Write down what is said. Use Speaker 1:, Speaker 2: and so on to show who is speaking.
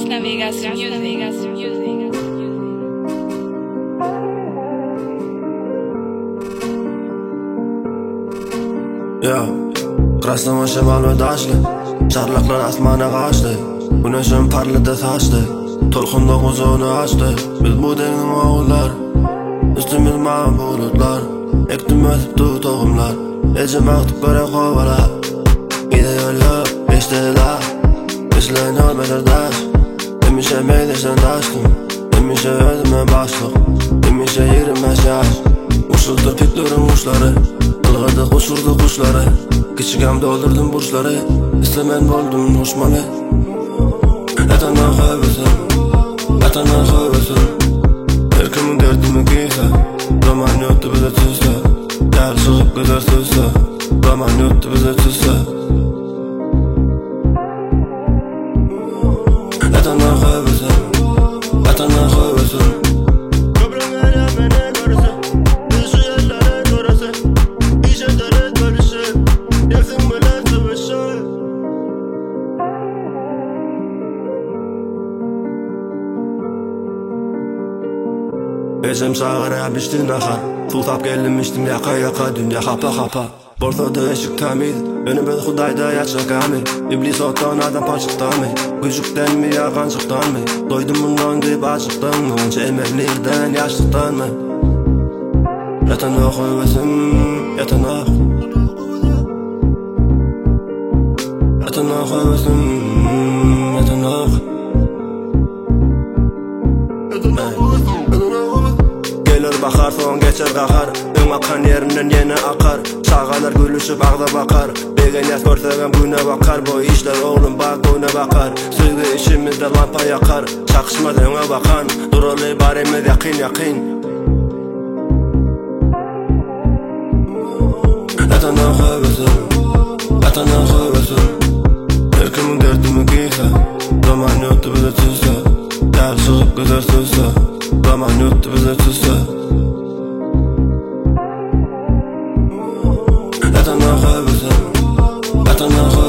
Speaker 1: Navigación Music.
Speaker 2: Ya, Krasnoma şemal ve daşlı Çarlaklar asmana kaçtı Güneşin parladı taştı Tolkunda kuzunu açtı Biz bu dengin oğullar Üstümüz mavi bulutlar Ektim ötüptü tohumlar Ecim aktıp böyle kovala Gide yolu beşteler İşlerin olmadır daş Demişe meydesen daştım Demişe ödüme başlık Demişe yirmez yaş Uçuldur pitlerin kuşları Kılgadı uçurdu kuşları Küçükem doldurdum burçları İstemen boldum uçmalı Yatana koybesin Yatana koybesin Her kimin derdimi giyse Zaman yoktu bize tüzse Gel çıkıp gider tüzse Zaman yoktu bize tüzse Yatana koybesin Yatana koybesin Ecem sağıra biçtin akar Tultap gelmiştim yaka yaka dünya kapa kapa Bortoda eşik tamir Önümde Hudayda yaşa kamil İblis ottan adam paçıktan mı Gücükten mi yağancıktan mı Doydum bundan deyip açıktan mı Onca emeklilikten yaşlıktan mı Yatana koybesim Yatana Yatana koybesim Yatana Gelir bakar son geçer kakar Ön akan yerinden yine akar Çağalar gülüşüp ağda bakar Degen yaz görsegem güne bakar Bu işler oğlum bak oyuna bakar Sözü işimizde lampa yakar Çakışmaz öne bakan Duralı baremiz yakin yakin Yatana koybesin Yatana koybesin Her kimin derdimi giyse Zaman yoktu bize tüzse Gel çıkıp gider tüzse Zaman yoktu bize tüzse Yatana koybesin Yatana koybesin